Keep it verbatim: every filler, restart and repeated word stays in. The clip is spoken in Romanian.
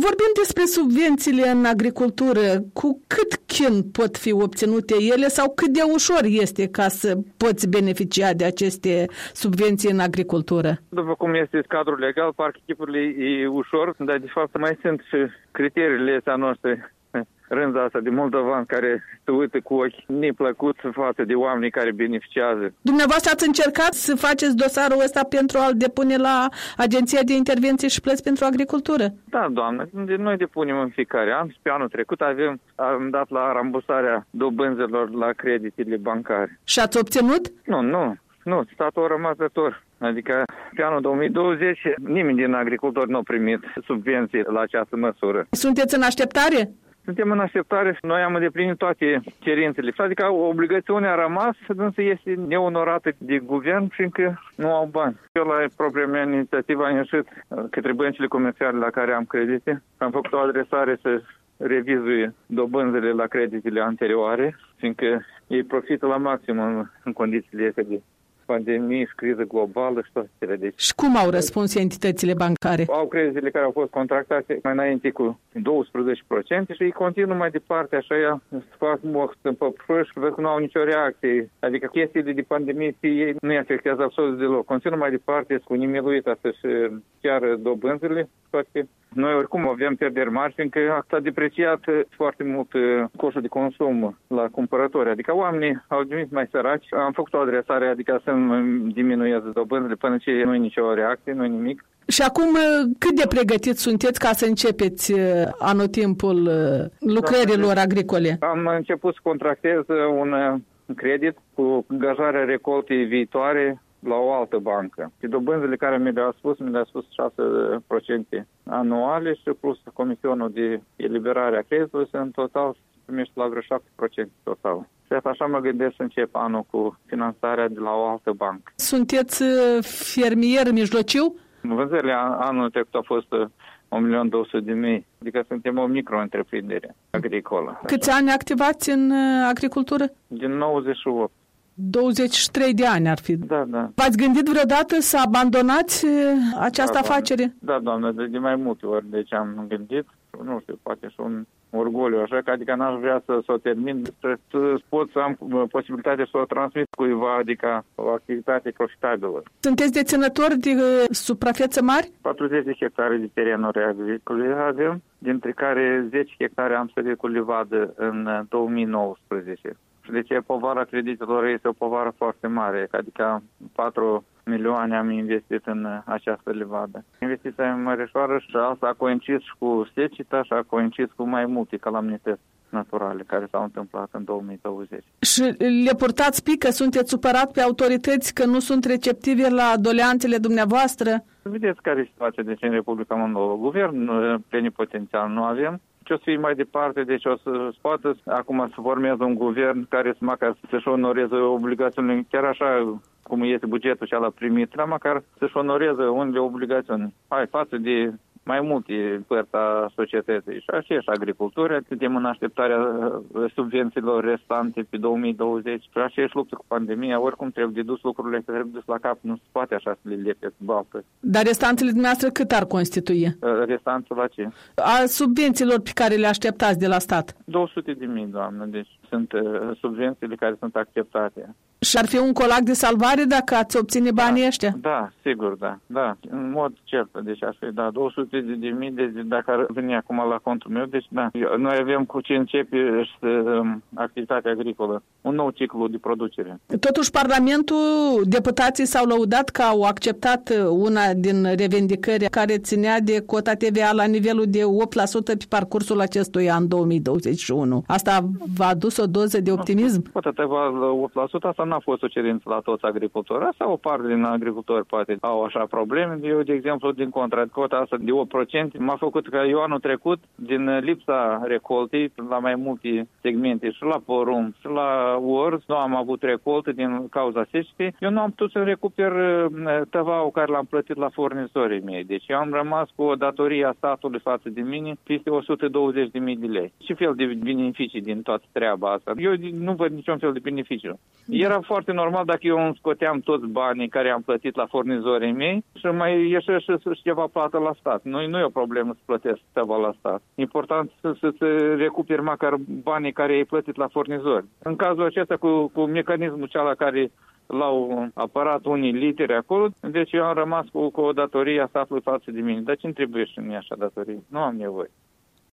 Vorbim despre subvențiile în agricultură. Cu cât chin pot fi obținute ele sau cât de ușor este ca să poți beneficia de aceste subvenții în agricultură? După cum este cadrul legal, parcă chipurile e ușor, dar de fapt mai sunt și criteriile astea noastre. Rânza asta de moldovani care se uită cu ochi neplăcuți față de oamenii care beneficiază. Dumneavoastră ați încercat să faceți dosarul ăsta pentru a-l depune la Agenția de Intervenție și Plăți pentru Agricultură? Da, doamnă. Noi depunem în fiecare an și pe anul trecut avem, am dat la rambursarea dobânzilor la creditele bancare. Și ați obținut? Nu, nu. Nu, statul a rămas dator. Adică pe anul două mii douăzeci nimeni din agricultori nu a primit subvenții la această măsură. Sunteți în așteptare? Suntem în așteptare și noi am îndeplinit toate cerințele. Adică obligațiunea a rămas, însă este neonorată de guvern, fiindcă nu au bani. Eu la propria mea inițiativă am ieșit către băncile comerciale la care am credite. Am făcut o adresare să revizuie dobânzile la creditele anterioare, fiindcă ei profită la maxim în, în condițiile astea de pandemie și criză globală și toate cele. Deci, și cum au răspuns entitățile bancare? Au creditele care au fost contractate mai înainte cu douăsprezece la sută și ei continuă mai departe, așa ea se fac mox în păpruși și văd că nu au nicio reacție. Adică chestiile de pandemie ei nu-i afectează absolut deloc. Continuă mai departe cu nimiluita să-și ceară dobânzile. Toate. Noi oricum avem pierderi mari, fiindcă s-a depreciat foarte mult coșul de consum la cumpărători. Adică oamenii au devenit mai săraci. Am făcut o adresare, adică să nu diminueze dobânzile până ce nu e nicio reacție, nu e nimic. Și acum cât de pregătiți sunteți ca să începeți anotimpul lucrărilor agricole? Am început să contractez un credit cu angajarea recoltei viitoare la o altă bancă. Și dobânzile care mi le-au spus, mi le-au spus șase la sută anuale și plus comisionul de eliberare a creditului, în total primești la vreo șapte la sută total. Și așa mă gândesc să încep anul cu finanțarea de la o altă bancă. Sunteți fermier mijlociu? Vânzările anul trecut a fost un milion două sute de mii, adică suntem o micro-întreprindere agricolă. Câți așa. ani activați în agricultură? Din nouăzeci și opt. douăzeci și trei de ani ar fi. Da, da. V-ați gândit vreodată să abandonați această da, afacere? Da, doamnă, de mai multe ori. Deci am gândit, nu știu, poate și un orgoliu, așa că adică n-aș vrea să, să o termin, să, să pot să am posibilitatea să o transmit cuiva, adică o activitate profitabilă. Sunteți deținători de suprafețe mari? patruzeci de hectare de terenuri agricole avem, dintre care zece hectare am sărit cu livadă în două mii nouăsprezece. Și de ce povara creditelor este o povară foarte mare, adică patru milioane am investit în această livadă. Investiția e măreșoară și asta a coincis cu seceta și a coincis cu mai multe calamități naturale care s-au întâmplat în două mii douăzeci. Și le purtați pică? Sunteți supărat pe autorități că nu sunt receptive la doleanțele dumneavoastră? Vedeți care e situația deci, în Republica Moldova. Guvern plenipotențial nu avem. Ce o să fie mai departe, deci o să poată acum să formeze un guvern care să măcar să-și onoreze obligațiunile, chiar așa cum este bugetul ce l-a primit, dar măcar să-și onoreze unele obligațiuni. Hai, față de mai multe părți a societății. Și așa și agricultura, suntem în așteptarea subvențiilor restante pe două mii douăzeci. Și așa și luptă cu pandemia, oricum trebuie de dus lucrurile, trebuie dus la cap, nu se poate așa să le lepeți baltă. Dar restantele dumneavoastră cât ar constitui? Restantul la ce? A subvențiilor pe care le așteptați de la stat? două sute de mii, doamnă, deci sunt uh, subvențiile care sunt acceptate. Și ar fi un colac de salvare dacă ați obține banii da, ăștia? Da, sigur, da. Da, în mod cert. Deci ar fi, da, două sute de mii, deci dacă ar veni acum la contul meu, deci da. Noi avem cu ce începe um, activitatea agricolă, un nou ciclu de producere. Totuși, Parlamentul, deputații s-au lăudat că au acceptat una din revendicări care ținea de cota T V A la nivelul de opt la sută pe parcursul acestui an două mii douăzeci și unu. Asta v-a adus o doză de optimism? Cota T V A la opt la sută, asta n-a fost o cerință la toți agricultori. Asta o parte din agricultori poate au așa probleme. Eu, de exemplu, din contra, cota asta de opt la sută m-a făcut că eu anul trecut, din lipsa recoltei la mai multe segmente, și la porumb, și la orz, nu am avut recoltă din cauza secetei. Eu nu am putut să recuper T V A-ul care l-am plătit la furnizorii mei. Deci eu am rămas cu o datorie a statului față de mine peste o sută douăzeci de mii de lei. Ce fel de beneficii din toată treaba asta. Eu nu văd niciun fel de beneficiu. Da. Era foarte normal dacă eu îmi scoteam toți banii care am plătit la furnizorii mei și mai ieșea și, și ceva plată la stat. Nu, nu e o problemă să plătesc ceva la stat. Important să, să, să recuperi măcar banii care ai plătit la furnizori. În cazul acesta cu, cu mecanismul cealaltă care l-au apărat unii literi acolo, deci eu am rămas cu, cu o datorie a statului față de mine. Dar ce-mi trebuie și mie așa datorie? Nu am nevoie.